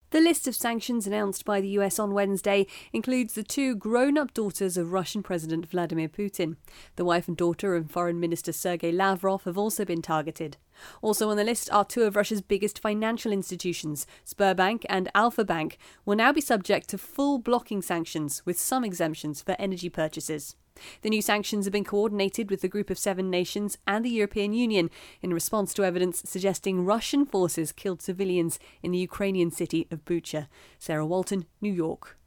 The list of sanctions announced by the US on Wednesday includes the two grown-up daughters of Russian President Vladimir Putin. The wife and daughter of Foreign Minister Sergei Lavrov have also been targeted. Also on the list are two of Russia's biggest financial institutions, Sberbank and Alfa Bank, will now be subject to full blocking sanctions with some exemptions for energy purchases. The new sanctions have been coordinated with the Group of Seven nations and the European Union in response to evidence suggesting Russian forces killed civilians in the Ukrainian city of Bucha. Sarah Walton, New York.